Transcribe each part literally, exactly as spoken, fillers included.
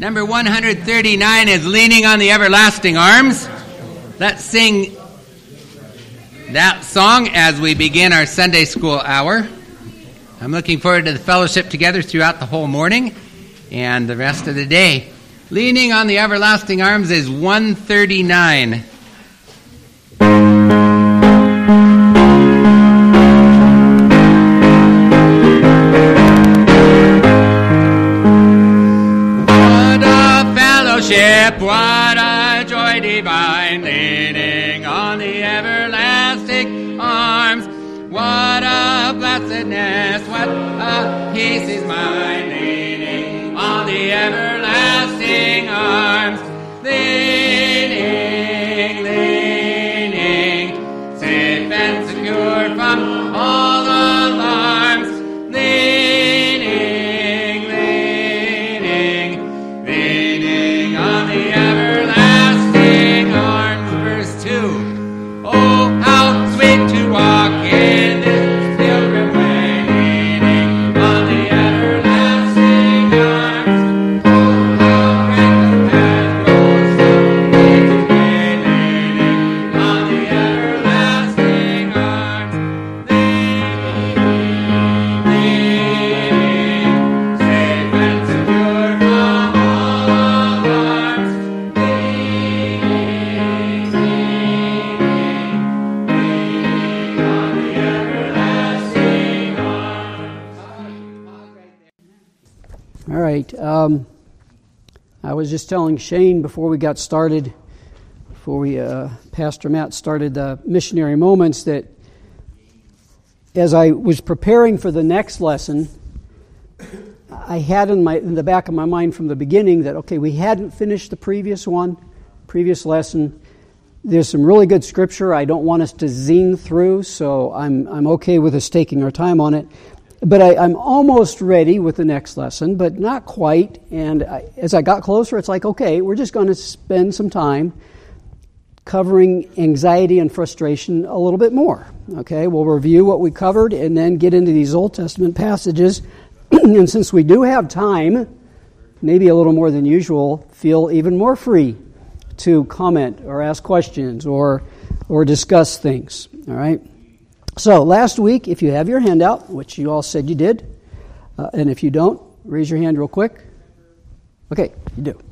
Number one thirty-nine is Leaning on the Everlasting Arms. Let's sing that song as we begin our Sunday school hour. I'm looking forward to the fellowship together throughout the whole morning and the rest of the day. Leaning on the Everlasting Arms is one thirty-nine. What a joy divine, leaning on the everlasting arms. What a blessedness, what a peace is mine, leaning on the everlasting arms. Leaning, leaning, safe and secure from all alarms. Leaning, leaning, leaning on the everlasting arms. Verse two. Oh, how sweet to walk in this pilgrim way, leaning on the everlasting arms. Oh, how grand the path goes from day to day, leaning on the everlasting arms. Leaning, leaning, safe and secure from all alarms. Leaning, leaning, leaning on the everlasting arms. All right. Um, I was just telling Shane before we got started, before we, uh, Pastor Matt started the missionary moments, that as I was preparing for the next lesson, I had in my in the back of my mind from the beginning that, okay, we hadn't finished the previous one, previous lesson. There's some really good scripture I don't want us to zing through, so I'm I'm okay with us taking our time on it. But I, I'm almost ready with the next lesson, but not quite. And I, as I got closer, it's like, okay, we're just going to spend some time covering anxiety and frustration a little bit more. Okay, we'll review what we covered and then get into these Old Testament passages. And since we do have time, maybe a little more than usual, feel even more free to comment or ask questions or or discuss things. All right. So last week, if you have your handout, which you all said you did, uh, and if you don't, raise your hand real quick. Okay, you do.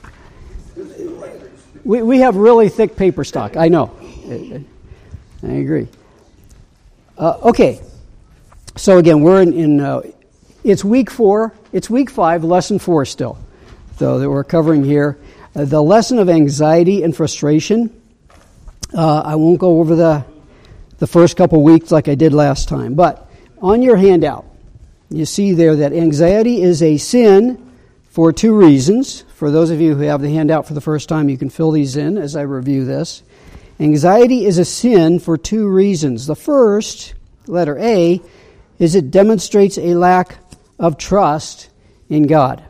We we have really thick paper stock. I know. I agree. Uh, okay. So again, we're in. in uh, it's week four. It's week five, lesson four still, though, that we're covering here. Uh, the lesson of anxiety and frustration. Uh, I won't go over the the first couple weeks like I did last time, but on your handout, you see there that anxiety is a sin for two reasons. For those of you who have the handout for the first time, you can fill these in as I review this. Anxiety is a sin for two reasons. The first, letter A, is it demonstrates a lack of trust in God.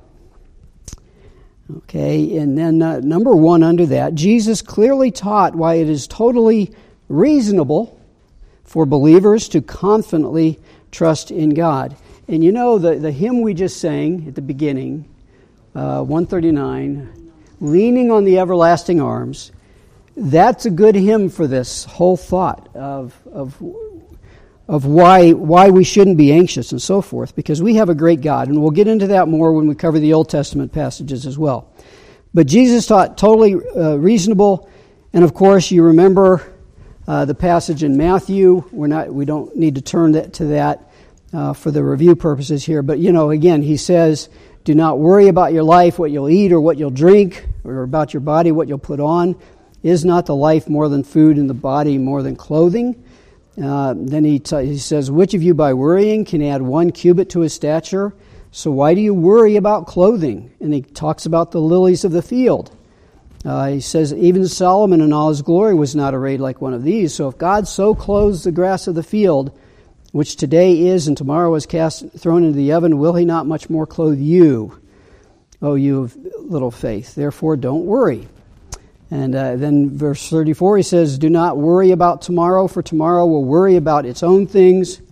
Okay, and then uh, number one under that, Jesus clearly taught why it is totally reasonable for believers to confidently trust in God. And you know, the, the hymn we just sang at the beginning, uh, one thirty-nine, Leaning on the Everlasting Arms, that's a good hymn for this whole thought of of of why why we shouldn't be anxious and so forth, because we have a great God, and we'll get into that more when we cover the Old Testament passages as well. But Jesus taught totally uh, reasonable, and of course you remember uh, the passage in Matthew. We're not we don't need to turn that to that uh, for the review purposes here. But you know, again, he says, "Do not worry about your life, what you'll eat or what you'll drink, or about your body, what you'll put on. Is not the life more than food, and the body more than clothing?" Uh, then he, t- he says, "Which of you by worrying can add one cubit to his stature? So why do you worry about clothing?" And he talks about the lilies of the field. Uh, he says, "Even Solomon in all his glory was not arrayed like one of these. So if God so clothes the grass of the field, which today is and tomorrow is cast thrown into the oven, will he not much more clothe you, O you of little faith? Therefore don't worry." And uh, then verse thirty-four, he says, "Do not worry about tomorrow, for tomorrow will worry about its own things.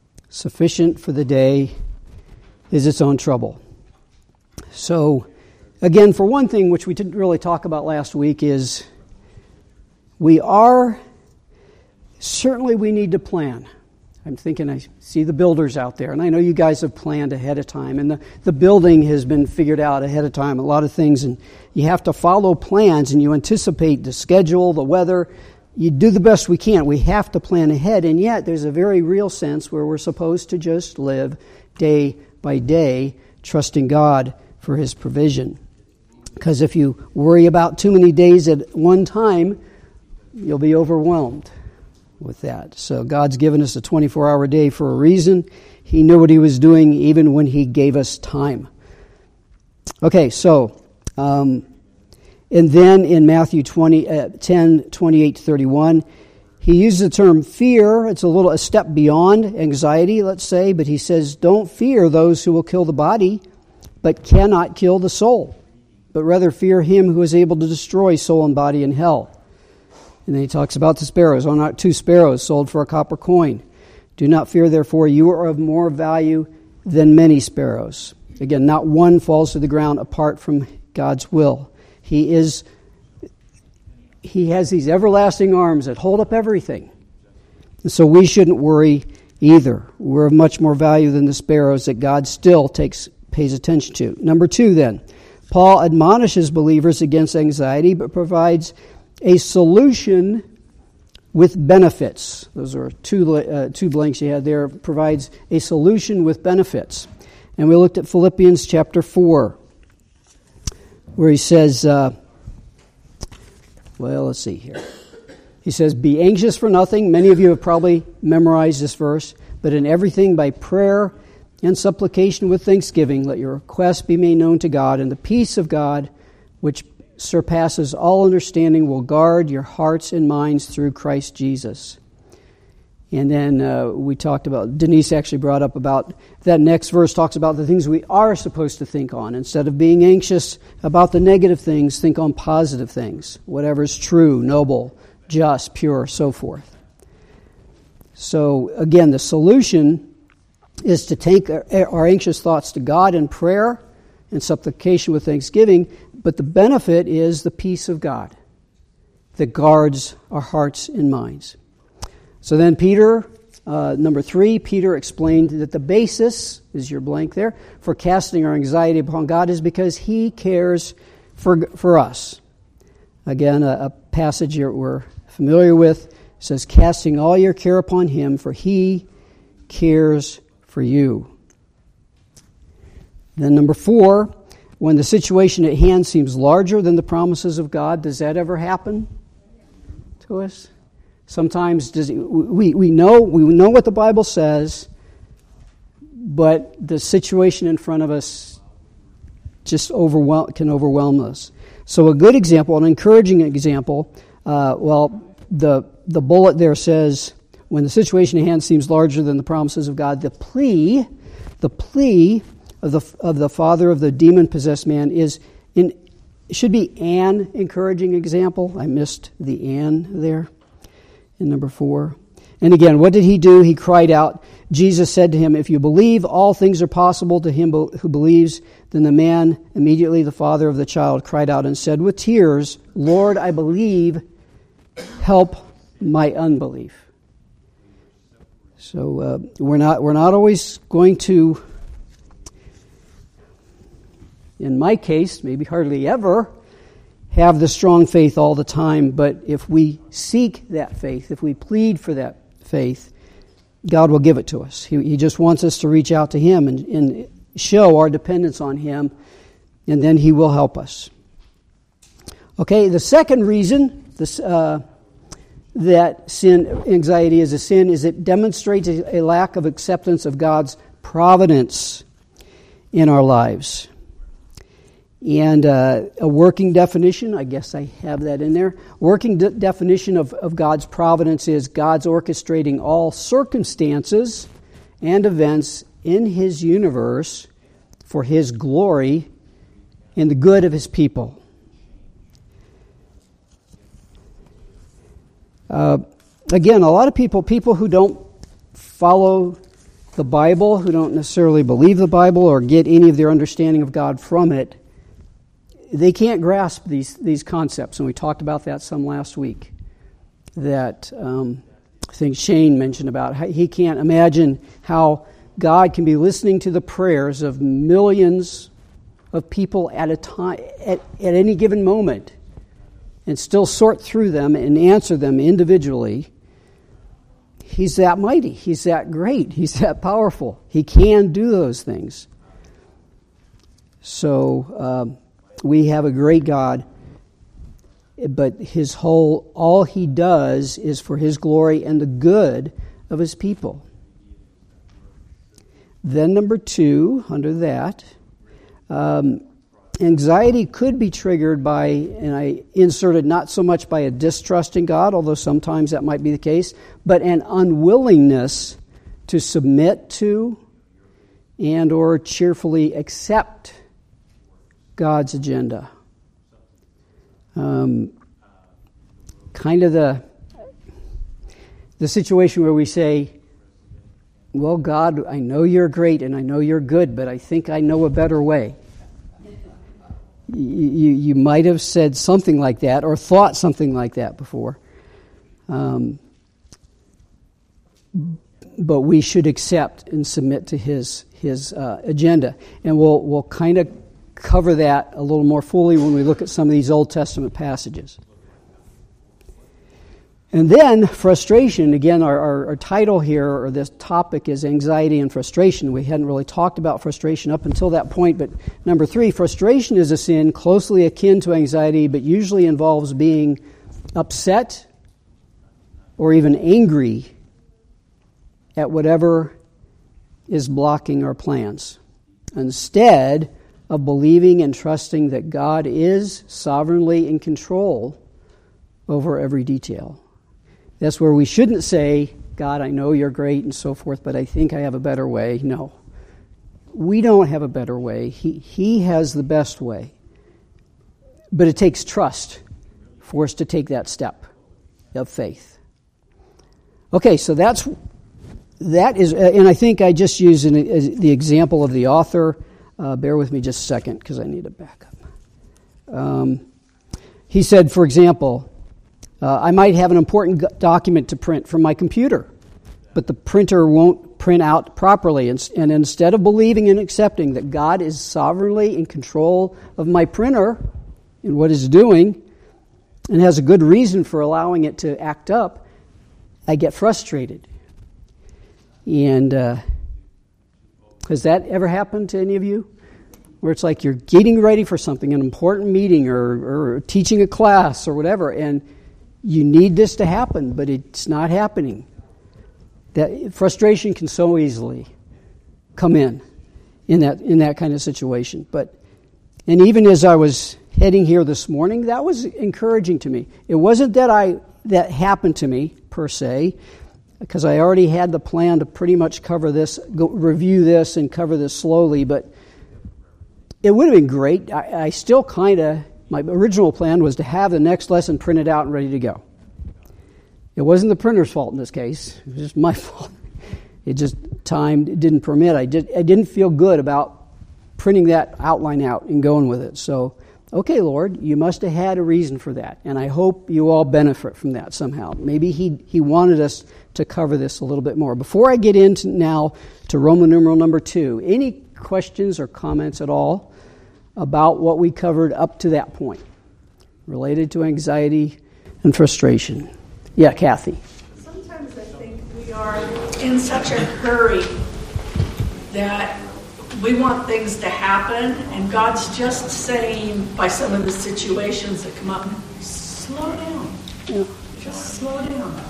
Sufficient for the day is its own trouble." So again, for one thing, which we didn't really talk about last week, is we are, certainly we need to plan. I'm thinking, I see the builders out there, and I know you guys have planned ahead of time, and the, the building has been figured out ahead of time, a lot of things, and you have to follow plans, and you anticipate the schedule, the weather. You do the best we can. We have to plan ahead, and yet there's a very real sense where we're supposed to just live day by day, trusting God for His provision. Because if you worry about too many days at one time, you'll be overwhelmed with that. So God's given us a twenty-four hour day for a reason. He knew what He was doing even when He gave us time. Okay, so, um, and then in Matthew twenty, uh, ten, twenty-eight to thirty-one, He uses the term fear. It's a little a step beyond anxiety, let's say, but He says, don't fear those who will kill the body, but cannot kill the soul, but rather fear Him who is able to destroy soul and body in hell. And then He talks about the sparrows. Are not two sparrows sold for a copper coin? Do not fear, therefore, you are of more value than many sparrows. Again, not one falls to the ground apart from God's will. He is, He has these everlasting arms that hold up everything. And so we shouldn't worry either. We're of much more value than the sparrows that God still takes pays attention to. Number two, then, Paul admonishes believers against anxiety, but provides a solution with benefits. Those are two uh, two blanks you had there. Provides a solution with benefits. And we looked at Philippians chapter four, where he says, uh, well, let's see here. He says, be anxious for nothing. Many of you have probably memorized this verse. But in everything by prayer and supplication with thanksgiving, let your requests be made known to God, and the peace of God, which surpasses all understanding, will guard your hearts and minds through Christ Jesus. And then uh, we talked about, Denise actually brought up about, that next verse talks about the things we are supposed to think on. Instead of being anxious about the negative things, think on positive things. Whatever is true, noble, just, pure, so forth. So again, the solution is to take our, our anxious thoughts to God in prayer and supplication with thanksgiving, but the benefit is the peace of God that guards our hearts and minds. So then Peter, uh, number three, Peter explained that the basis, is your blank there, for casting our anxiety upon God is because He cares for for us. Again, a, a passage we're familiar with says, casting all your care upon Him, for He cares for you. Then number four, when the situation at hand seems larger than the promises of God, does that ever happen to us? Sometimes does it, we we know we know what the Bible says, but the situation in front of us just overwhelm can overwhelm us. So a good example, an encouraging example. Uh, well, the the bullet there says, when the situation at hand seems larger than the promises of God, the plea, the plea of the of the father of the demon-possessed man is in should be an encouraging example. I missed the "an" there in number four. And again, what did he do? He cried out. Jesus said to him, "If you believe, all things are possible to him who believes." Then the man, immediately the father of the child, cried out and said with tears, "Lord, I believe. Help my unbelief." So uh, we're not we're not always going to, in my case, maybe hardly ever, have the strong faith all the time. But if we seek that faith, if we plead for that faith, God will give it to us. He, he just wants us to reach out to Him and, and show our dependence on Him, and then He will help us. Okay, the second reason this, uh, that sin, anxiety is a sin, is it demonstrates a, a lack of acceptance of God's providence in our lives. And uh, a working definition, I guess I have that in there. Working de- definition of, of God's providence is God's orchestrating all circumstances and events in His universe for His glory and the good of His people. Uh, again, a lot of people, people who don't follow the Bible, who don't necessarily believe the Bible or get any of their understanding of God from it, they can't grasp these, these concepts, and we talked about that some last week. That um, I think Shane mentioned about how he can't imagine how God can be listening to the prayers of millions of people at a time, at, at any given moment, and still sort through them and answer them individually. He's that mighty. He's that great. He's that powerful. He can do those things. So um, we have a great God, but his whole, all he does is for his glory and the good of his people. Then number two, under that, um, anxiety could be triggered by, and I inserted not so much by a distrust in God, although sometimes that might be the case, but an unwillingness to submit to and or cheerfully accept God's agenda. Um, kind of the the situation where we say, well, God, I know you're great and I know you're good, but I think I know a better way. You, you, you might have said something like that or thought something like that before. Um, but we should accept and submit to his his uh, agenda. And we'll we'll kind of cover that a little more fully when we look at some of these Old Testament passages. And then frustration, again, our, our, our title here, or this topic, is anxiety and frustration. We hadn't really talked about frustration up until that point, but number three, frustration is a sin closely akin to anxiety, but usually involves being upset or even angry at whatever is blocking our plans, instead of believing and trusting that God is sovereignly in control over every detail. That's where we shouldn't say, God, I know you're great and so forth, but I think I have a better way. No. We don't have a better way. He, he has the best way. But it takes trust for us to take that step of faith. Okay, so that's, that is, and I think I just used an, the example of the author. Uh, bear with me just a second because I need to back up. Um, he said, for example, uh, I might have an important document to print from my computer, but the printer won't print out properly. And, and instead of believing and accepting that God is sovereignly in control of my printer and what it's doing and has a good reason for allowing it to act up, I get frustrated. And uh, has that ever happened to any of you? Where it's like you're getting ready for something, an important meeting or, or teaching a class or whatever, and you need this to happen, but it's not happening. That frustration can so easily come in in that in that kind of situation. But and even as I was heading here this morning, that was encouraging to me. It wasn't that I that happened to me per se, because I already had the plan to pretty much cover this, go, review this, and cover this slowly. But it would have been great. I, I still kind of, my original plan was to have the next lesson printed out and ready to go. It wasn't the printer's fault in this case. It was just my fault. It just, time it didn't permit. I, did, I didn't feel good about printing that outline out and going with it. So, okay, Lord, you must have had a reason for that. And I hope you all benefit from that somehow. Maybe he, he wanted us to cover this a little bit more. Before I get into now to Roman numeral number two, any questions or comments at all about what we covered up to that point related to anxiety and frustration? Yeah, Kathy. Sometimes I think we are in such a hurry that we want things to happen, and God's just saying, by some of the situations that come up, slow down. Yeah. Just slow down.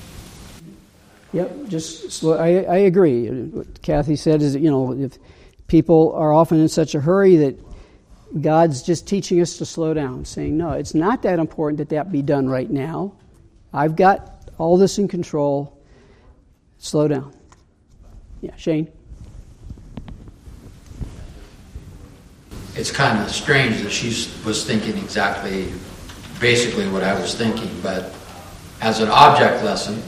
Yep, just slow. I, I agree. What Kathy said is, you know, if people are often in such a hurry that God's just teaching us to slow down, saying, no, it's not that important that that be done right now. I've got all this in control. Slow down. Yeah, Shane? It's kind of strange that she was thinking exactly, basically what I was thinking, but as an object lesson,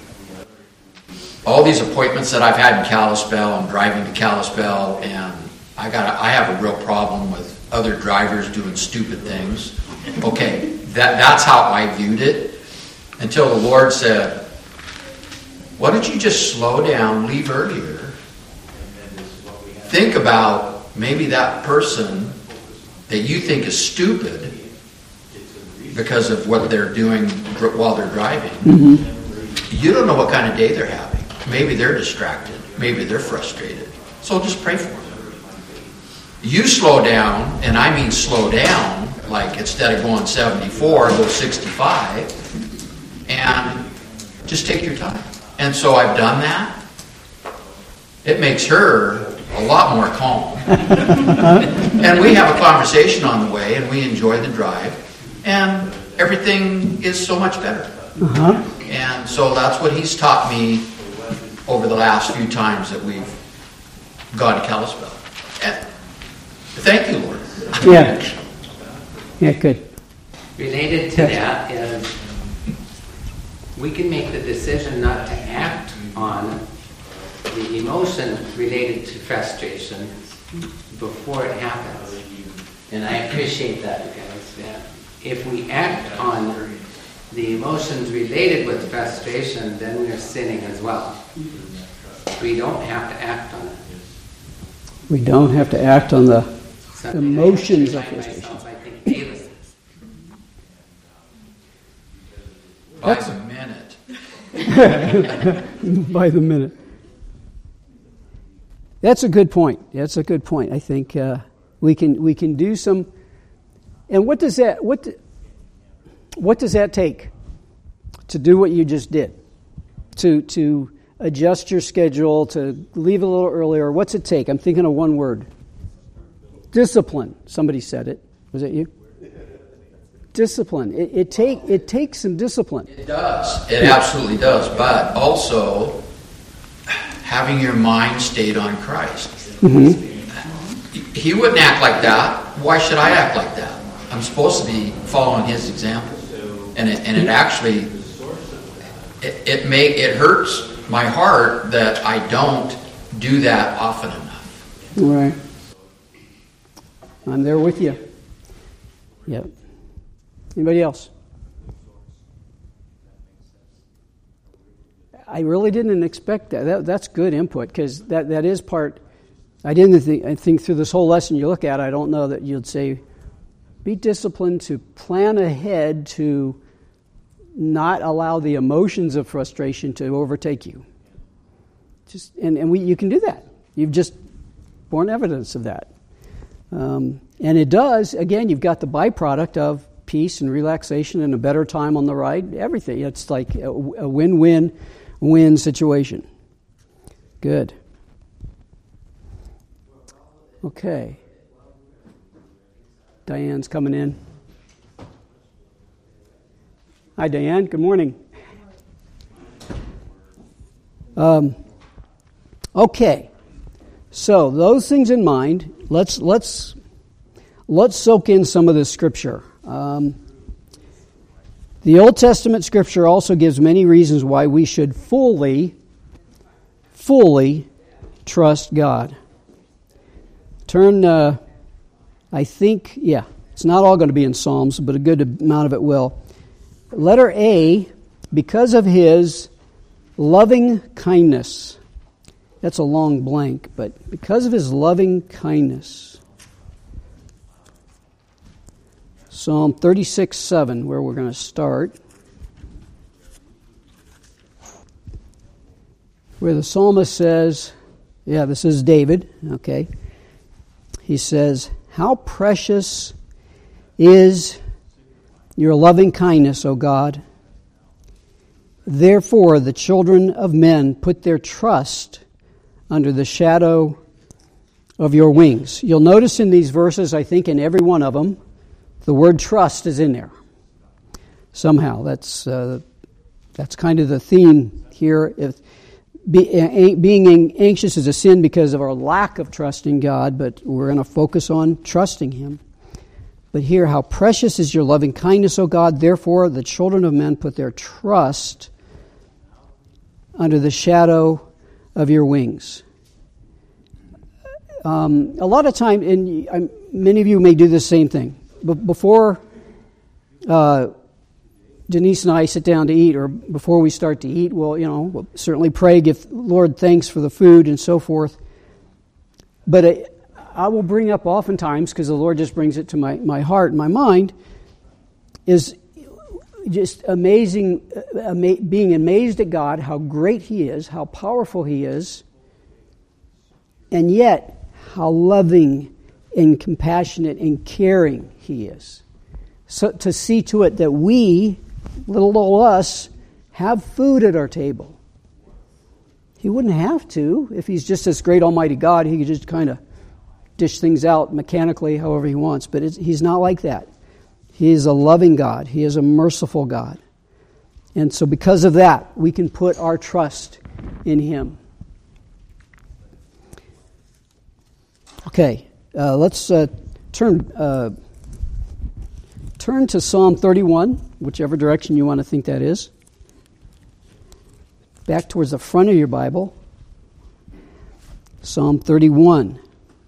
all these appointments that I've had in Kalispell, I'm driving to Kalispell, and I got I have a real problem with other drivers doing stupid things. Okay, that that's how I viewed it until the Lord said, why don't you just slow down, leave earlier, think about maybe that person that you think is stupid because of what they're doing while they're driving. Mm-hmm. You don't know what kind of day they're having. Maybe they're distracted. Maybe they're frustrated. So just pray for them. You slow down, and I mean slow down, like instead of going seventy-four, go sixty-five, and just take your time. And so I've done that. It makes her a lot more calm. And we have a conversation on the way, and we enjoy the drive, and everything is so much better. Uh-huh. And so that's what he's taught me over the last few times that we've gone to Kalispell. And thank you, Lord. Yeah. Yeah, good. Related to that is we can make the decision not to act on the emotion related to frustration before it happens. And I appreciate that, because that if we act on the emotions related with frustration, then we're sinning as well. We don't have to act on it. We don't have to act on the Something emotions I of frustration. myself, I think Davis is. By That's- the minute. By the minute. That's a good point. That's a good point. I think uh, we can we can do some. And what does that what what does that take to do what you just did? To to adjust your schedule, to leave a little earlier. What's it take? I'm thinking of one word. Discipline. Somebody said it. Was it you? Discipline. It, it take it takes some discipline. It does. It absolutely does. But also having your mind stayed on Christ. Mm-hmm. He wouldn't act like that. Why should I act like that? I'm supposed to be following his example. And it, and it actually it it may it hurts my heart that I don't do that often enough. Right. I'm there with you. Yep. Anybody else? I really didn't expect that. that that's good input, because that, that is part. I didn't think, I think through this whole lesson you look at, I don't know that you'd say, be disciplined to plan ahead to not allow the emotions of frustration to overtake you. Just and, and we you can do that. You've just borne evidence of that. Um, and it does, again, you've got the byproduct of peace and relaxation and a better time on the ride, everything. It's like a, a win-win-win situation. Good. Okay. Diane's coming in. Hi, Diane. Good morning. Um, okay. So those things in mind, let's let's let's soak in some of this scripture. Um, the Old Testament scripture also gives many reasons why we should fully, fully trust God. Turn, uh, I think, yeah, it's not all going to be in Psalms, but a good amount of it will. Letter A, because of his loving kindness. That's a long blank, but because of his loving kindness. Psalm thirty-six seven, where we're going to start. Where the psalmist says, yeah, this is David, okay. He says, how precious is your loving kindness, O God. Therefore, the children of men put their trust under the shadow of your wings. You'll notice in these verses, I think in every one of them, the word trust is in there. Somehow, that's uh, that's kind of the theme here. If be, uh, being anxious is a sin because of our lack of trust in God, but we're going to focus on trusting Him. But here, how precious is your loving kindness, O God. Therefore, the children of men put their trust under the shadow of your wings. um, a lot of time, and um, many of you may do the same thing. But before uh, Denise and I sit down to eat, or before we start to eat, we'll, you know, we'll certainly pray, give Lord thanks for the food and so forth. But I, I will bring up oftentimes, because the Lord just brings it to my, my heart and my mind, is just amazing, uh, ama- being amazed at God, how great He is, how powerful He is, and yet how loving and compassionate and caring He is. So to see to it that we, little old us, have food at our table. He wouldn't have to. If He's just this great almighty God, He could just kind of dish things out mechanically however He wants. But it's, He's not like that. He is a loving God. He is a merciful God. And so because of that, we can put our trust in Him. Okay, uh, let's uh, turn uh, turn to Psalm thirty-one, whichever direction you want to think that is. Back towards the front of your Bible. Psalm thirty-one.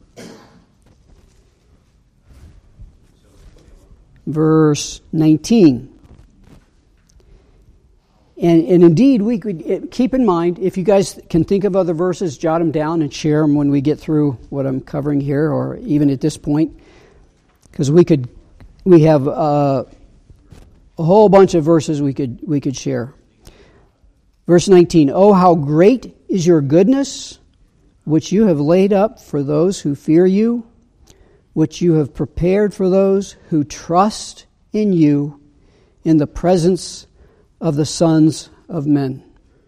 Verse nineteen. And, and indeed, we could keep in mind, if you guys can think of other verses, jot them down and share them when we get through what I'm covering here, or even at this point, because we could, we have uh, a whole bunch of verses we could we could share. Verse nineteen. Oh, how great is your goodness, which you have laid up for those who fear you, which you have prepared for those who trust in you in the presence of the sons of men.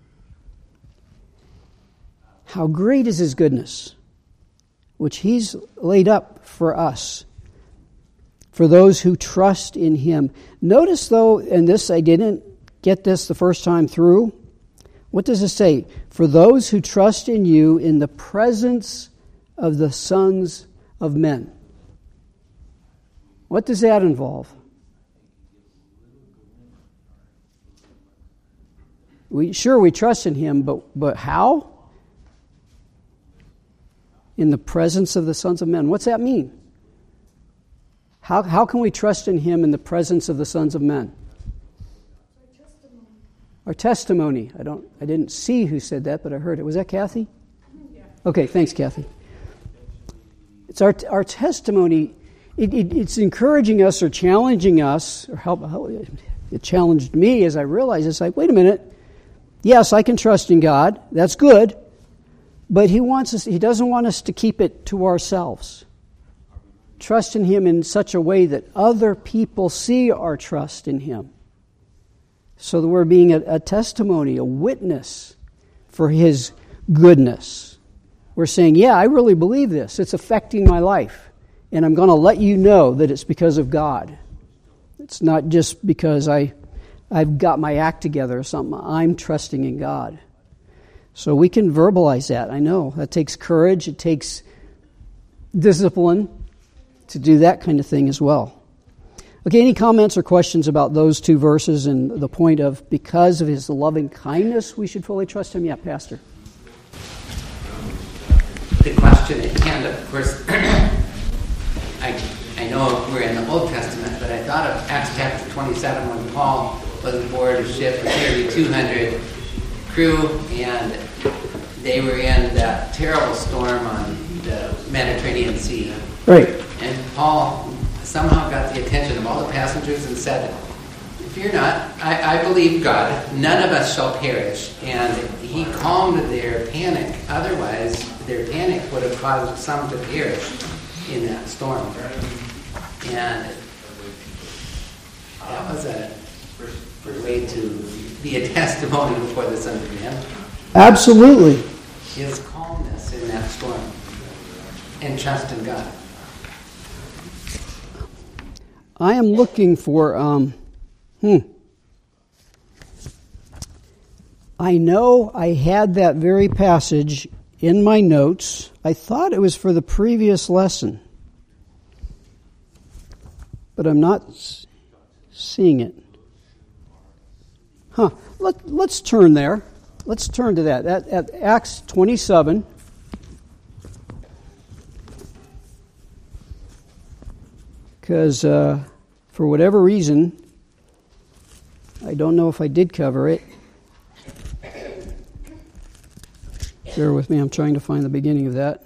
How great is His goodness, which He's laid up for us, for those who trust in Him. Notice, though, and this I didn't get this the first time through, what does it say? For those who trust in you in the presence of the sons of men. What does that involve? We sure we trust in Him, but but how? In the presence of the sons of men. What's that mean? How how can we trust in Him in the presence of the sons of men? Our testimony. Our testimony. I don't. I didn't see who said that, but I heard it. Was that Kathy? Yeah. Okay. Thanks, Kathy. It's our our testimony. It, it, it's encouraging us or challenging us, or help. It challenged me as I realized it's like, wait a minute. Yes, I can trust in God. That's good. But He wants us, He doesn't want us to keep it to ourselves. Trust in Him in such a way that other people see our trust in Him. So that we're being a, a testimony, a witness for His goodness. We're saying, yeah, I really believe this. It's affecting my life. And I'm going to let you know that it's because of God. It's not just because I... I've got my act together or something. I'm trusting in God. So we can verbalize that. I know. That takes courage. It takes discipline to do that kind of thing as well. Okay, any comments or questions about those two verses and the point of because of His loving kindness we should fully trust Him? Yeah, Pastor. The question at hand, of course, I, I know we're in the Old Testament, but I thought of Acts chapter twenty-seven when Paul was aboard a ship with nearly two hundred crew, and they were in that terrible storm on the Mediterranean Sea. Right. And Paul somehow got the attention of all the passengers and said, "Fear not, I, I believe God, none of us shall perish." And he calmed their panic. Otherwise, their panic would have caused some to perish in that storm. And that was a way to be a testimony before the Son of Man. Absolutely. His calmness in that storm and trust in God. I am looking for, um, hmm. I know I had that very passage in my notes. I thought it was for the previous lesson, but I'm not seeing it. Huh. Let, let's turn there. Let's turn to that. At, at Acts twenty-seven. because uh, for whatever reason, I don't know if I did cover it. Bear with me, I'm trying to find the beginning of that.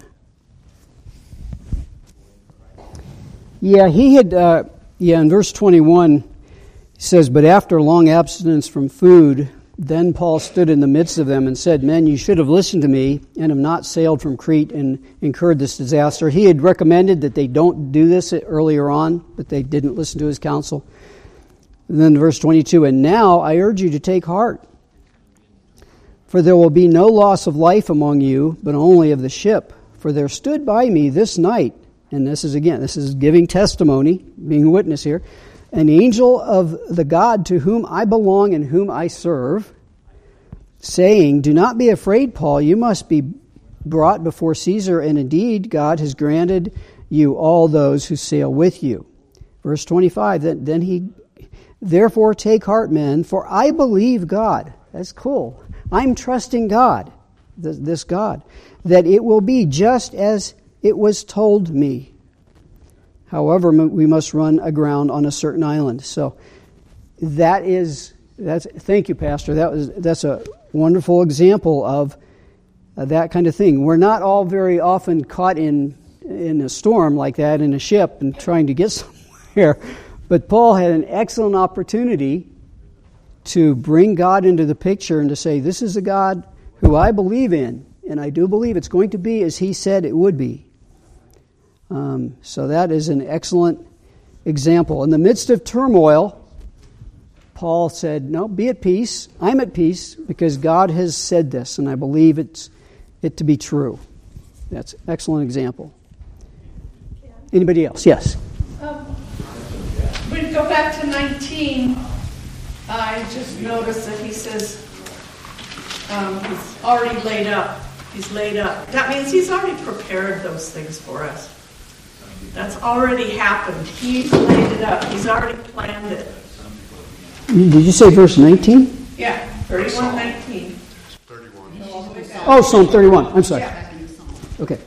Yeah, he had, uh, yeah, in verse twenty-one, he says, "But after long abstinence from food, then Paul stood in the midst of them and said, 'Men, you should have listened to me and have not sailed from Crete and incurred this disaster.'" He had recommended that they don't do this earlier on, but they didn't listen to his counsel. And then verse twenty-two, "And now I urge you to take heart, for there will be no loss of life among you, but only of the ship. For there stood by me this night," and this is again, this is giving testimony, being a witness here, "an angel of the God to whom I belong and whom I serve, saying, 'Do not be afraid, Paul, you must be brought before Caesar, and indeed God has granted you all those who sail with you.'" Verse twenty-five, then, then he, "Therefore take heart, men, for I believe God." That's cool. I'm trusting God, this God, "that it will be just as it was told me. However, we must run aground on a certain island." So that is, that's, thank you, Pastor. That was, that's a wonderful example of uh, that kind of thing. We're not all very often caught in, in a storm like that in a ship and trying to get somewhere. But Paul had an excellent opportunity to bring God into the picture and to say, this is a God who I believe in, and I do believe it's going to be as he said it would be. Um, so that is an excellent example. In the midst of turmoil, Paul said, "No, be at peace. I'm at peace because God has said this, and I believe it's it to be true." That's an excellent example. Anybody else? Yes. Um, we go back to nineteen. I just noticed that he says um, he's already laid up. He's laid up. That means he's already prepared those things for us. That's already happened. He's laid it up. He's already planned it. Did you say verse nineteen? Yeah, thirty-one nineteen. thirty-one. Oh, Psalm thirty-one. I'm sorry. Yeah. Okay.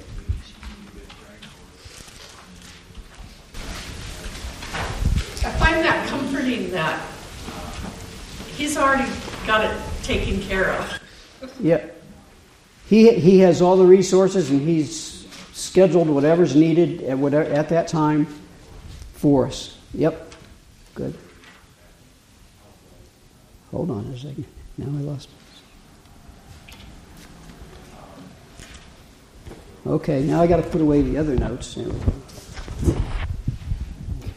I find that comforting that he's already got it taken care of. Yeah. He he has all the resources, and he's scheduled whatever's needed at whatever, at that time for us. Yep. Good. Hold on a second. Now I lost my... Okay, now I got to put away the other notes. There we go. Okay.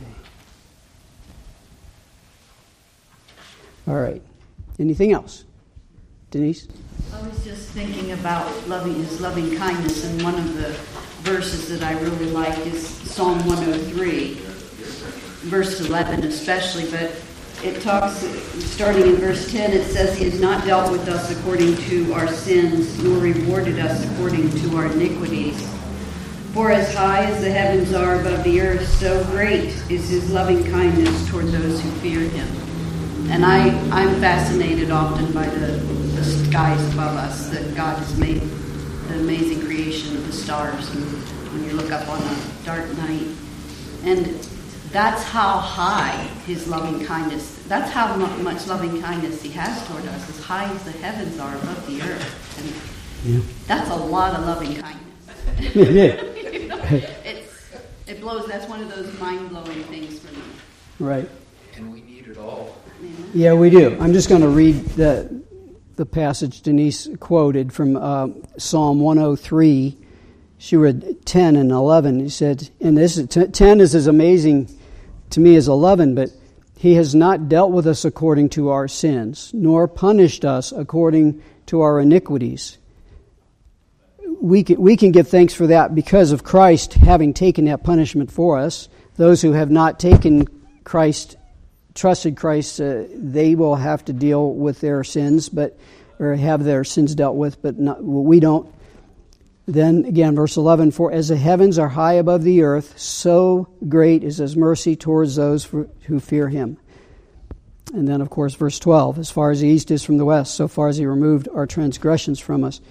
All right. Anything else? Denise? I was just thinking about loving his loving kindness, and one of the verses that I really like is Psalm one oh three, verse eleven especially, but it talks, starting in verse ten, it says, "He has not dealt with us according to our sins, nor rewarded us according to our iniquities. For as high as the heavens are above the earth, so great is his loving kindness toward those who fear him." And I, I'm fascinated often by the, the skies above us, that God has made the amazing creation of the stars, and when you look up on a dark night. And that's how high his loving kindness, that's how much loving kindness he has toward us, as high as the heavens are above the earth. And yeah. That's a lot of loving kindness. You know, it's, it blows, that's one of those mind-blowing things for me. Right. And we need it all. Yeah, we do. I'm just going to read the the passage Denise quoted from uh, Psalm one oh three. She read ten and eleven. He said, and this ten is as amazing to me as eleven, but he has not dealt with us according to our sins, nor punished us according to our iniquities. We can, we can give thanks for that because of Christ having taken that punishment for us. Those who have not taken Christ, trusted Christ, uh, they will have to deal with their sins, but or have their sins dealt with, but not, we don't. Then again, verse eleven, "For as the heavens are high above the earth, so great is his mercy towards those who fear him." And then, of course, verse twelve, "As far as the east is from the west, so far as he removed our transgressions from us."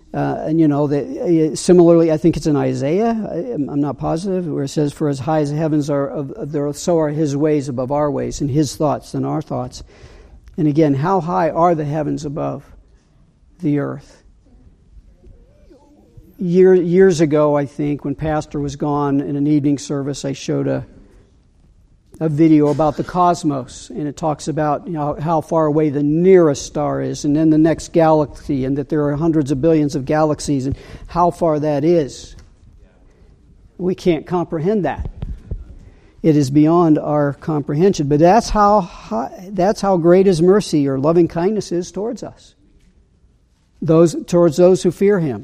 Uh, and you know, the, uh, similarly, I think it's in Isaiah, I'm not positive, where it says, "For as high as the heavens are of, of the earth, so are his ways above our ways, and his thoughts than our thoughts." And again, how high are the heavens above the earth? Year, years ago, I think, when Pastor was gone in an evening service, I showed a a video about the cosmos, and it talks about, you know, how far away the nearest star is, and then the next galaxy, and that there are hundreds of billions of galaxies, and how far that is. We can't comprehend that. It is beyond our comprehension. But that's how high, that's how great His mercy or loving kindness is towards us, those towards those who fear Him.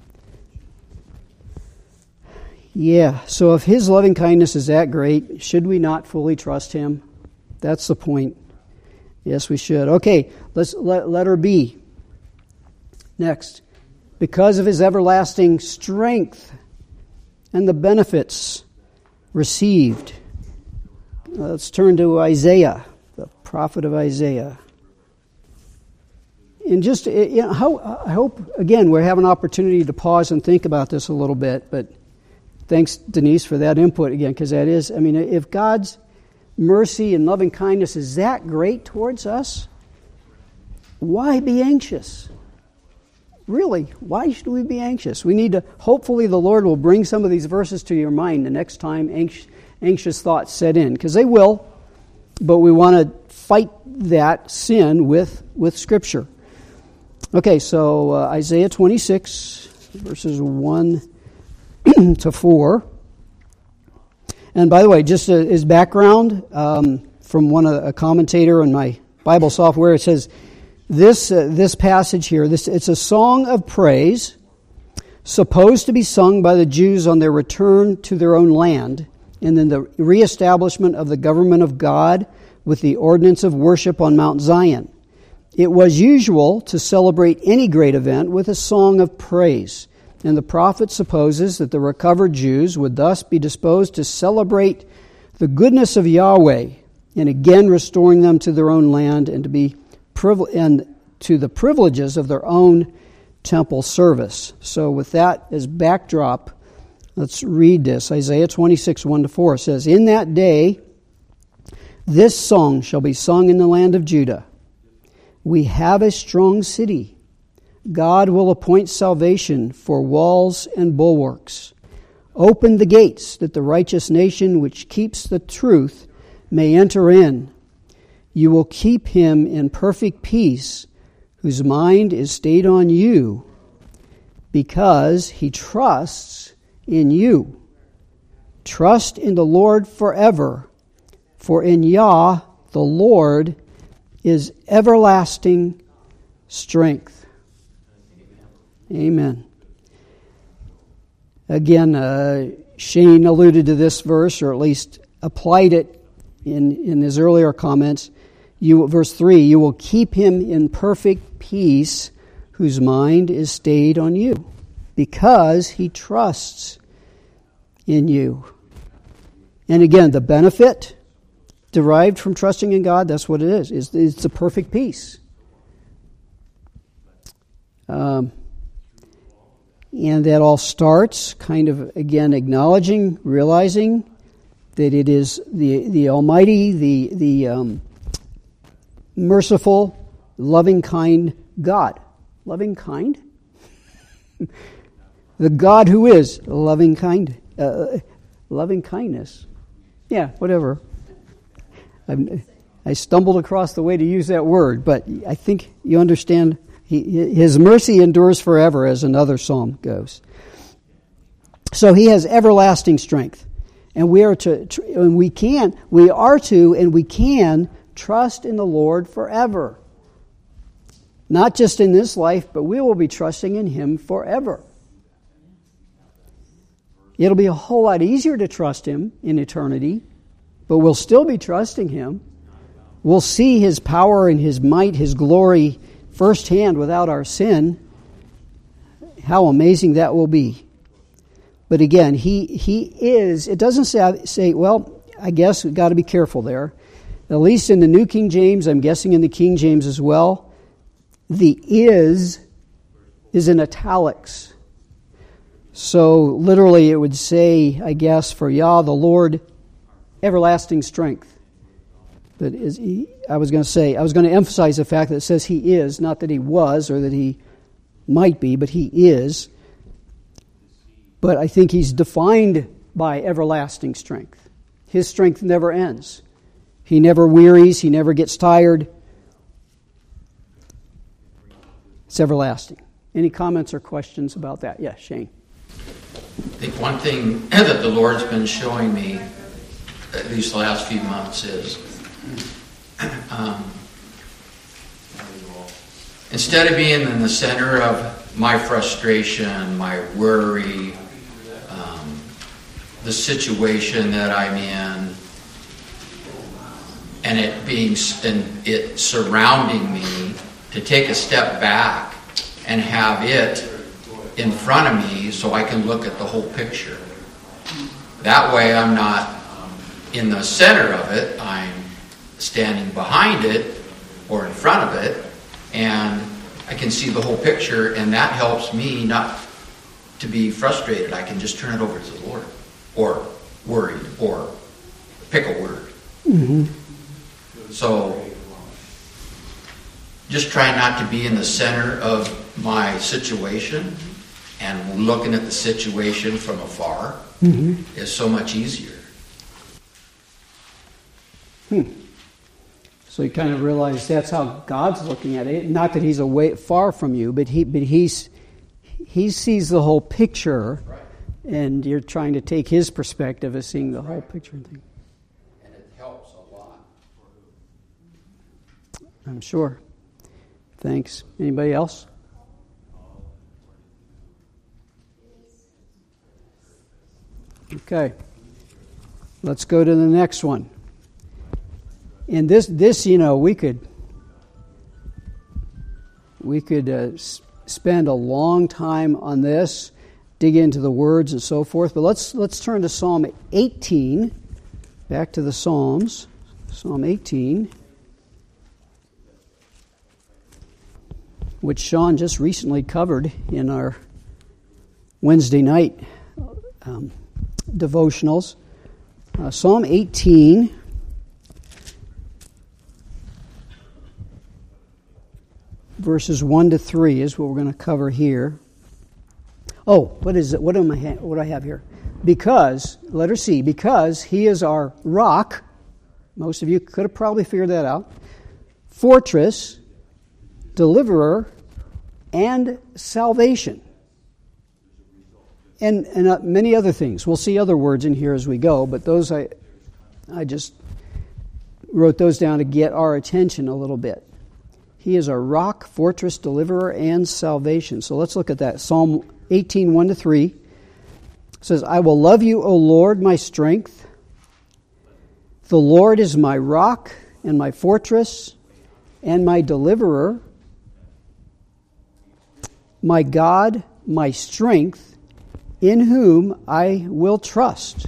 Yeah, so if His loving kindness is that great, should we not fully trust Him? That's the point. Yes, we should. Okay, let's let letter B. Next, because of His everlasting strength and the benefits received. Let's turn to Isaiah, the prophet of Isaiah. And just, you know, how, I hope, again, we have an opportunity to pause and think about this a little bit, but thanks, Denise, for that input again, because that is, I mean, if God's mercy and loving kindness is that great towards us, why be anxious? Really, why should we be anxious? We need to, hopefully the Lord will bring some of these verses to your mind the next time anxious, anxious thoughts set in, because they will, but we want to fight that sin with, with Scripture. Okay, so uh, Isaiah twenty-six, verses one to four. And by the way, just uh, as background, um, from one uh, a commentator in my Bible software, it says this uh, this passage here. This it's a song of praise, supposed to be sung by the Jews on their return to their own land, and then the reestablishment of the government of God with the ordinance of worship on Mount Zion. It was usual to celebrate any great event with a song of praise. And the prophet supposes that the recovered Jews would thus be disposed to celebrate the goodness of Yahweh and again restoring them to their own land and to be privile- and to the privileges of their own temple service. So with that as backdrop, let's read this. Isaiah twenty-six, one to four says, "In that day, this song shall be sung in the land of Judah. We have a strong city. God will appoint salvation for walls and bulwarks. Open the gates that the righteous nation which keeps the truth may enter in. You will keep him in perfect peace, whose mind is stayed on you, because he trusts in you. Trust in the Lord forever, for in Yah, the Lord, is everlasting strength." Amen. Again, uh, Shane alluded to this verse, or at least applied it in, in his earlier comments. You, verse three, "You will keep him in perfect peace, whose mind is stayed on you, because he trusts in you." And again, the benefit derived from trusting in God, that's what it is. It's, it's a perfect peace. Um, and that all starts kind of, again, acknowledging, realizing that it is the the Almighty, the, the um, merciful, loving, kind God. Loving, kind? The God who is loving, kind. Uh, loving kindness. Yeah, whatever. I'm, I stumbled across the way to use that word, but I think you understand. He, his mercy endures forever, as another psalm goes. So he has everlasting strength, and we are to, and we can, we are to, and we can trust in the Lord forever. Not just in this life, but we will be trusting in Him forever. It'll be a whole lot easier to trust Him in eternity, but we'll still be trusting Him. We'll see His power and His might, His glory firsthand without our sin. How amazing that will be. But again, He He is, it doesn't say, say well, I guess we've got to be careful there. At least in the New King James, I'm guessing in the King James as well, the is is in italics. So literally it would say, I guess, for Yah, the Lord, everlasting strength. But is he, I was going to say, I was going to emphasize the fact that it says he is, not that he was or that he might be, but he is. But I think he's defined by everlasting strength. His strength never ends. He never wearies. He never gets tired. It's everlasting. Any comments or questions about that? Yes, Shane. I think one thing that the Lord's been showing me, at least the last few months, is um, instead of being in the center of my frustration, my worry, um, the situation that I'm in, and it being and it surrounding me, to take a step back and have it in front of me so I can look at the whole picture. That way I'm not in the center of it, I'm standing behind it or in front of it, and I can see the whole picture, and that helps me not to be frustrated. I can just turn it over to the Lord, or worried, or pick a word. Mm-hmm. So just try not to be in the center of my situation, and looking at the situation from afar mm-hmm. is so much easier. Hmm. So you kind of realize that's how God's looking at it. Not that he's away far from you, but he but he's he sees the whole picture, Right. and you're trying to take his perspective of seeing the whole Right. picture and thing. And it helps a lot. I'm sure. Thanks. Anybody else? Okay. Let's go to the next one. And this, this, you know, we could, we could uh, s- spend a long time on this, dig into the words and so forth. But let's let's turn to Psalm eighteen. Back to the Psalms, Psalm eighteen, which Sean just recently covered in our Wednesday night um, devotionals. Uh, Psalm eighteen. Verses one to three is what we're going to cover here. Oh, what is it? What am I? Ha- what do I have here? Because, letter C, because he is our rock. Most of you could have probably figured that out. Fortress, deliverer, and salvation. And and uh, many other things. We'll see other words in here as we go, but those I I just wrote those down to get our attention a little bit. He is our rock, fortress, deliverer, and salvation. So let's look at that. Psalm eighteen, one to three says, I will love you, O Lord, my strength. The Lord is my rock and my fortress and my deliverer, my God, my strength, in whom I will trust.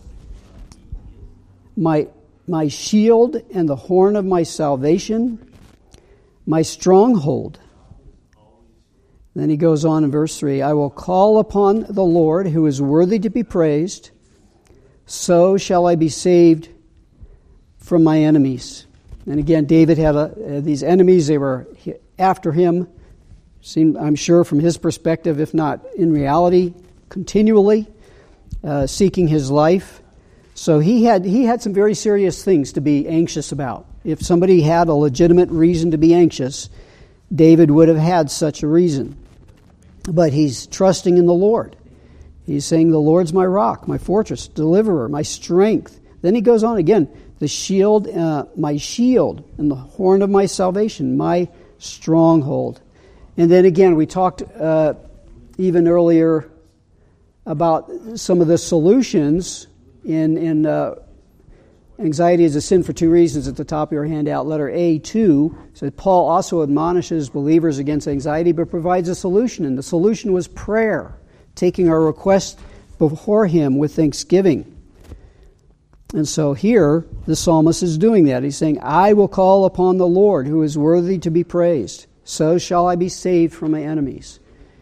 My, my shield and the horn of my salvation, my stronghold. Then he goes on in verse three, I will call upon the Lord who is worthy to be praised. So shall I be saved from my enemies. And again, David had a, uh, these enemies. They were after him, seemed, I'm sure from his perspective, if not in reality, continually uh, seeking his life. So he had he had some very serious things to be anxious about. If somebody had a legitimate reason to be anxious, David would have had such a reason. But he's trusting in the Lord. He's saying, the Lord's my rock, my fortress, deliverer, my strength. Then he goes on again, the shield, uh, my shield, and the horn of my salvation, my stronghold. And then again, we talked uh, even earlier about some of the solutions in in uh, Anxiety is a sin for two reasons at the top of your handout. Letter A, two, says Paul also admonishes believers against anxiety, but provides a solution. And the solution was prayer, taking our request before him with thanksgiving. And so here, the psalmist is doing that. He's saying, I will call upon the Lord who is worthy to be praised. So shall I be saved from my enemies.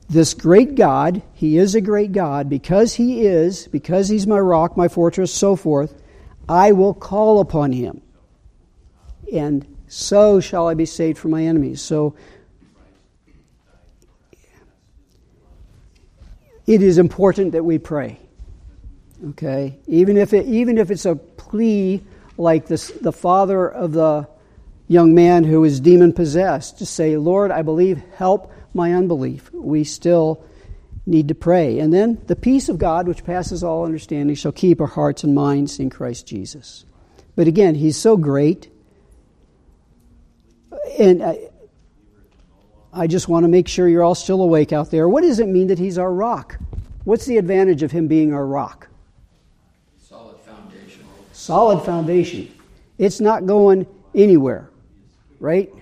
this great God, he is a great God, because he is, because he's my rock, my fortress, so forth, I will call upon him. And so shall I be saved from my enemies. So it is important that we pray. Okay? Even if it even if it's a plea like this, the father of the young man who is demon possessed, to say, Lord, I believe, help my unbelief. We still need to pray. And then the peace of God, which passes all understanding, shall keep our hearts and minds in Christ Jesus. But again, he's so great. And I, I just want to make sure you're all still awake out there. What does it mean that he's our rock? What's the advantage of him being our rock? Solid foundation. Solid foundation. It's not going anywhere, right?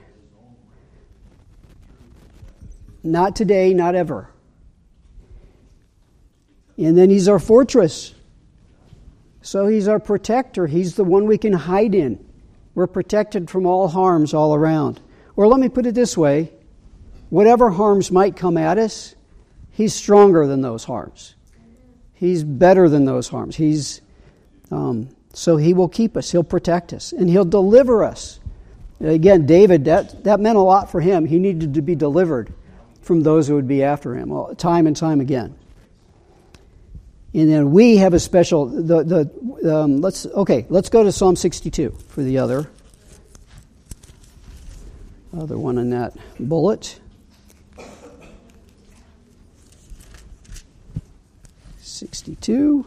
Not today, not ever. And then he's our fortress. So he's our protector. He's the one we can hide in. We're protected from all harms all around. Or let me put it this way. Whatever harms might come at us, he's stronger than those harms. He's better than those harms. He's um, so he will keep us. He'll protect us. And he'll deliver us. Again, David, that, that meant a lot for him. He needed to be delivered from those who would be after him, time and time again. And then we have a special. The the um, let's okay. Let's go to Psalm sixty-two for the other other one in that bullet. sixty-two.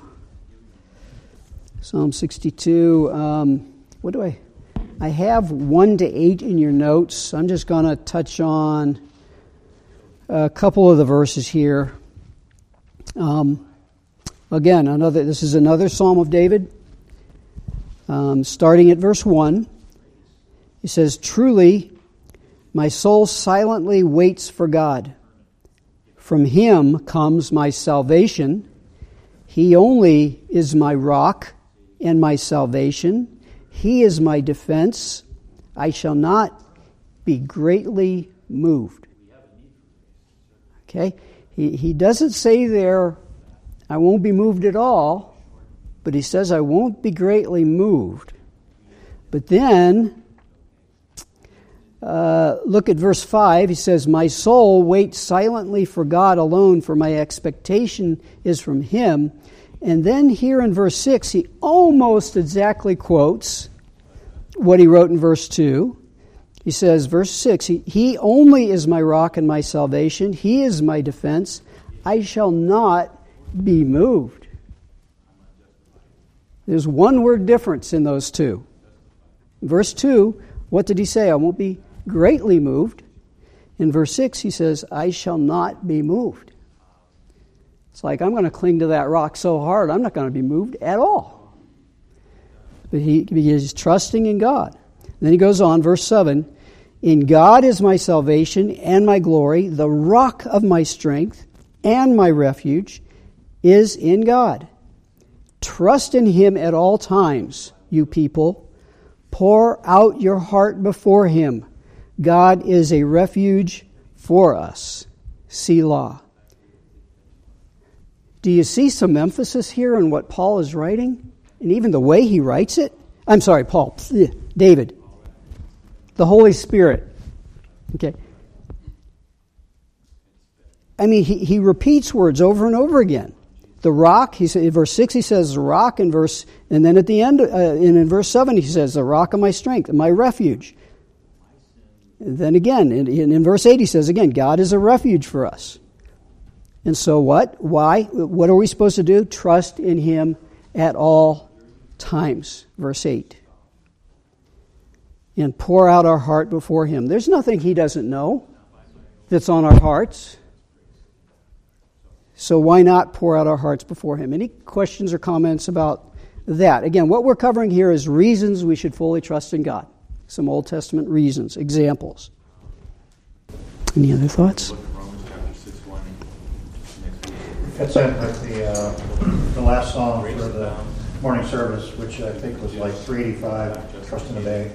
Psalm sixty-two. Um, what do I? I have one to eight in your notes. I'm just going to touch on a couple of the verses here. Um, again, another. This is another Psalm of David. Um, starting at verse one, he says, "Truly, my soul silently waits for God. From him comes my salvation. He only is my rock and my salvation. He is my defense. I shall not be greatly moved." Okay? He, he doesn't say there, I won't be moved at all, but he says, I won't be greatly moved. But then, uh, look at verse five. He says, my soul waits silently for God alone, for my expectation is from him. And then here in verse six, he almost exactly quotes what he wrote in verse two. He says, verse six, he, he only is my rock and my salvation. He is my defense. I shall not be moved. There's one word difference in those two. Verse two, what did he say? I won't be greatly moved. In verse six, he says, I shall not be moved. It's like, I'm going to cling to that rock so hard, I'm not going to be moved at all. But he, he's trusting in God. And then he goes on, verse seven, in God is my salvation and my glory, the rock of my strength and my refuge is in God. Trust in him at all times, you people. Pour out your heart before him. God is a refuge for us. Selah. Do you see some emphasis here on what Paul is writing? And even the way he writes it? I'm sorry, Paul. David. The Holy Spirit. Okay. I mean, he, he repeats words over and over again. The rock, he said, in verse six he says the rock, in verse, and then at the end, uh, in, in verse seven he says the rock of my strength, and my refuge. And then again, in, in, in verse eight he says again, God is a refuge for us. And so what? Why? What are we supposed to do? Trust in him at all times. Verse eight. And pour out our heart before him. There's nothing he doesn't know that's on our hearts. So why not pour out our hearts before him? Any questions or comments about that? Again, what we're covering here is reasons we should fully trust in God. Some Old Testament reasons, examples. Any other thoughts? That's like the uh, the last song for the morning service, which I think was like three eighty-five, Trust and Obey.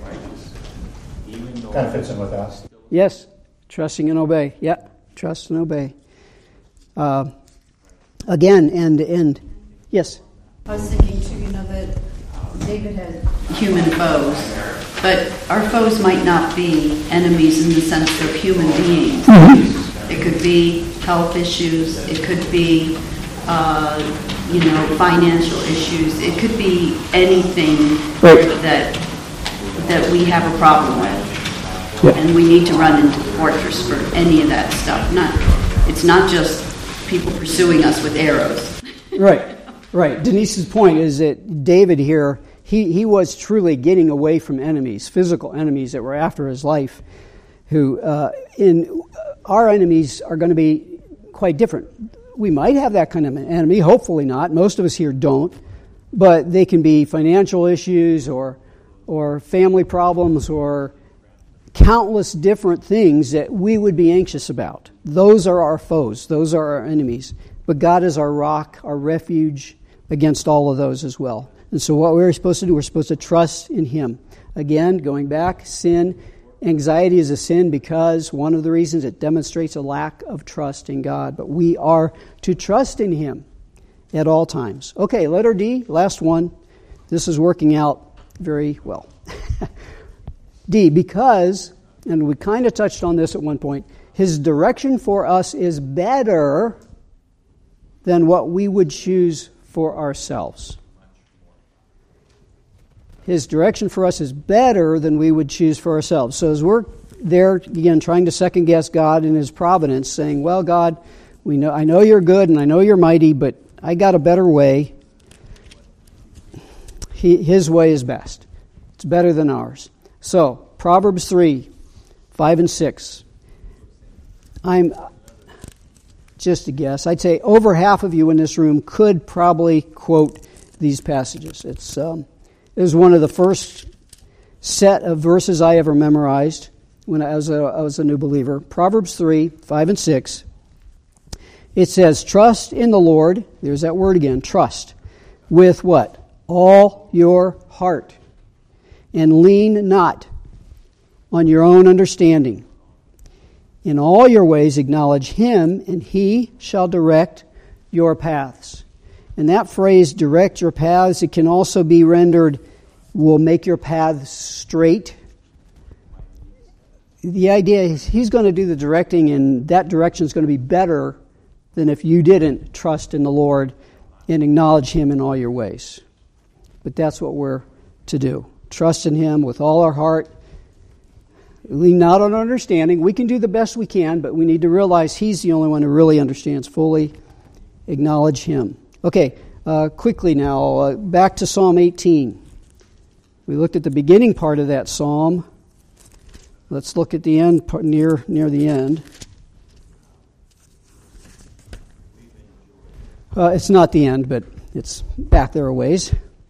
Kind of fits in with that. Yes, trusting and obey. Yeah, trust and obey. Uh, again, and and yes. I was thinking too, you know, that David had human foes, but our foes might not be enemies in the sense they're human beings. Mm-hmm. It could be health issues. It could be, uh, you know, financial issues. It could be anything right. that that we have a problem with, yeah. and we need to run into the fortress for any of that stuff. Not, it's not just people pursuing us with arrows. Right. Right. Denise's point is that David here, he, he was truly getting away from enemies, physical enemies that were after his life, who, uh, in our enemies are going to be quite different. We might have that kind of an enemy, hopefully not. Most of us here don't. But they can be financial issues or or family problems or countless different things that we would be anxious about. Those are our foes. Those are our enemies. But God is our rock, our refuge against all of those as well. And so what we're supposed to do, we're supposed to trust in Him. Again, going back, sin, anxiety is a sin because one of the reasons it demonstrates a lack of trust in God. But we are to trust in Him at all times. Okay, letter D, last one. This is working out very well. D, because, and we kind of touched on this at one point, His direction for us is better than what we would choose for ourselves. His direction for us is better than we would choose for ourselves. So as we're there, again, trying to second-guess God and His providence, saying, well, God, we know I know You're good and I know You're mighty, but I got a better way. He, his way is best. It's better than ours. So, Proverbs three, five and six. I'm... Just a guess. I'd say over half of you in this room could probably quote these passages. It's um, it was one of the first set of verses I ever memorized when I was a, I was a new believer. Proverbs three, five and six. It says, trust in the Lord, there's that word again, trust, with what? All your heart. And lean not on your own understanding. In all your ways acknowledge Him, and He shall direct your paths. And that phrase, direct your paths, it can also be rendered, will make your paths straight. The idea is He's going to do the directing, and that direction is going to be better than if you didn't trust in the Lord and acknowledge Him in all your ways. But that's what we're to do. Trust in Him with all our heart. Lean not on understanding. We can do the best we can, but we need to realize He's the only one who really understands fully. Acknowledge Him. Okay, uh, quickly now, uh, back to Psalm eighteen. We looked at the beginning part of that psalm. Let's look at the end, part, near near the end. Uh, it's not the end, but it's back there a ways.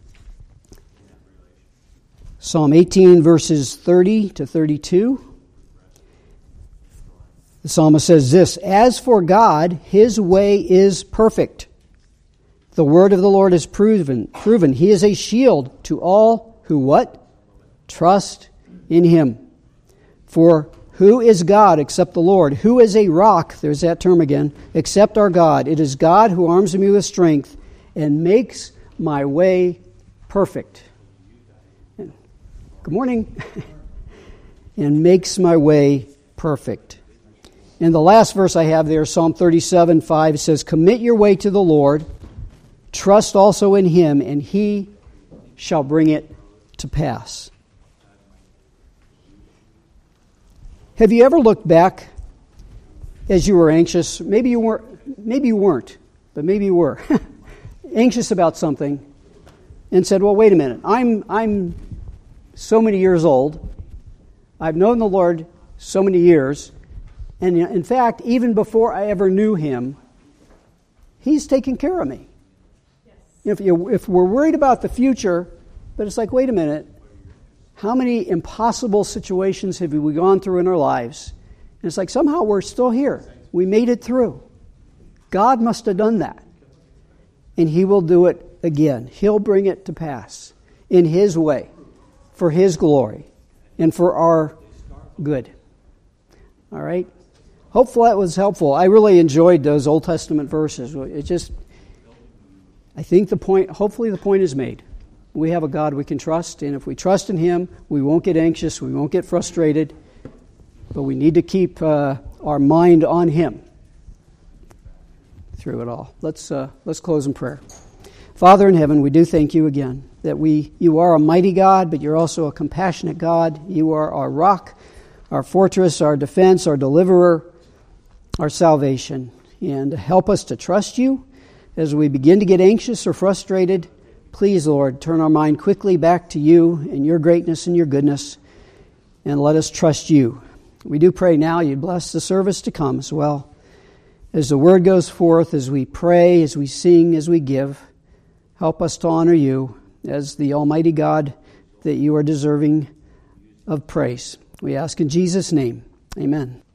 Psalm eighteen, verses thirty to thirty-two. The psalmist says this, as for God, His way is perfect. The word of the Lord is proven. Proven. He is a shield to all who what? Trust in Him. For who is God except the Lord? Who is a rock, there's that term again, except our God? It is God who arms me with strength and makes my way perfect. Good morning. And makes my way perfect. And the last verse I have there, Psalm thirty-seven, five, says, commit your way to the Lord, trust also in Him, and He shall bring it to pass. Have you ever looked back as you were anxious? Maybe you weren't, maybe you weren't, but maybe you were. Anxious about something and said, well, wait a minute, I'm I'm so many years old. I've known the Lord so many years. And in fact, even before I ever knew Him, He's taken care of me. Yes. If, you, if we're worried about the future, but it's like, wait a minute, how many impossible situations have we gone through in our lives? And it's like, somehow we're still here. We made it through. God must have done that. And He will do it again. He'll bring it to pass in His way, for His glory, and for our good. All right? hopefully that was helpful. I really enjoyed those Old Testament verses. It just, I think the point, hopefully the point is made. We have a God we can trust, and if we trust in Him, we won't get anxious, we won't get frustrated, but we need to keep uh, our mind on Him through it all. Let's uh, let's close in prayer. Father in heaven, we do thank you again that we you are a mighty God, but you're also a compassionate God. You are our rock, our fortress, our defense, our deliverer, our salvation. And help us to trust you as we begin to get anxious or frustrated. Please, Lord, turn our mind quickly back to you and your greatness and your goodness, and let us trust you. We do pray now you bless the service to come as well. As the word goes forth, as we pray, as we sing, as we give, help us to honor you as the Almighty God that you are deserving of praise. We ask in Jesus' name. Amen.